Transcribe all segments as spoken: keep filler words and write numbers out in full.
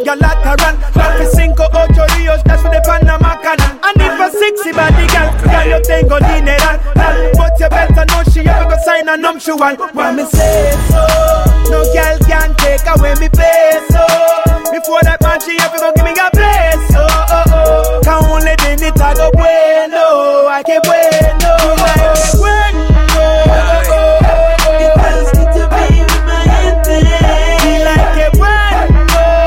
love your lateral. Love for cinco, ocho ríos, that's for the Panama Canal. And if a sexy body girl, girl you tengo dineral. But you better know she ever go sign a nuptial. Why me say so? No girl can take away me peso. Before that man she ever go give me a place. Oh oh oh, can only then it a go bueno. I que bueno, I que bueno. It feels good to be with my gente. Like que bueno.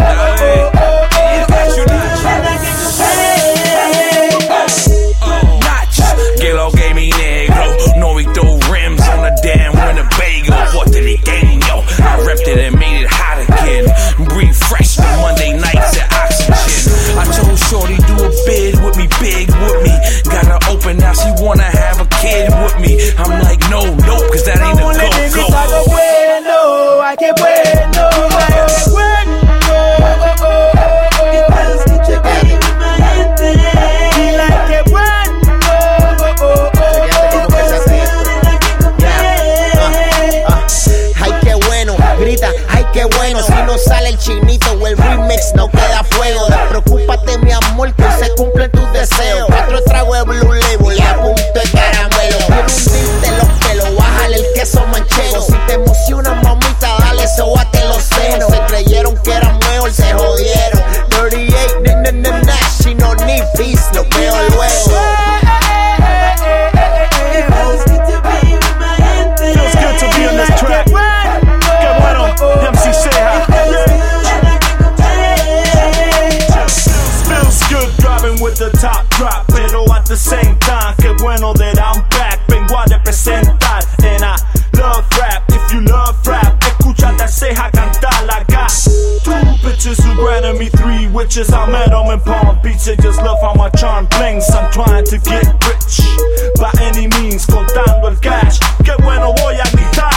Gelo gave me negro, Novito rims on the damn Winnebago. Puertorriqueño, I repped it and made it hot again. Breathe fresh the Monday nights at Oxygen. I told Shorty do a bid with me, big with me. Got her open now, she wanna have a kid with me. I'm like, no, nope, cause that ain't a go-go. Bueno, ay que bueno, ay que bueno. It feels good to be with my gente. Like que bueno. Ay qué bueno, grita, ay qué bueno. Si no sale el chinito o el remix no queda fuego. Despreocúpate mi amor que se cumplen tus deseos. Cuatro tragos de Blue Label y a punto de caramelo. Quiero hundirte los pelos, bájale el queso manchego. Si te emociona mamita, dale sobate los senos. Se creyeron que eran mejor, se jodieron. thirty-eight, na na na na, she no need peace, lo veo luego. Feels good to be with my gente. Feels good to be on this track. Qué bueno, M C Ceja. Feels good driving with the top drop, pero at the same time, qué bueno that I'm back. Vengo a representar, and I love rap. If you love rap, escúchate a Ceja cantar. I got two bitches who granted me three witches. I met them in Palm Beach. They just love how my charm blings. I'm trying to get rich by any means, contando el cash. Qué bueno voy a gritar.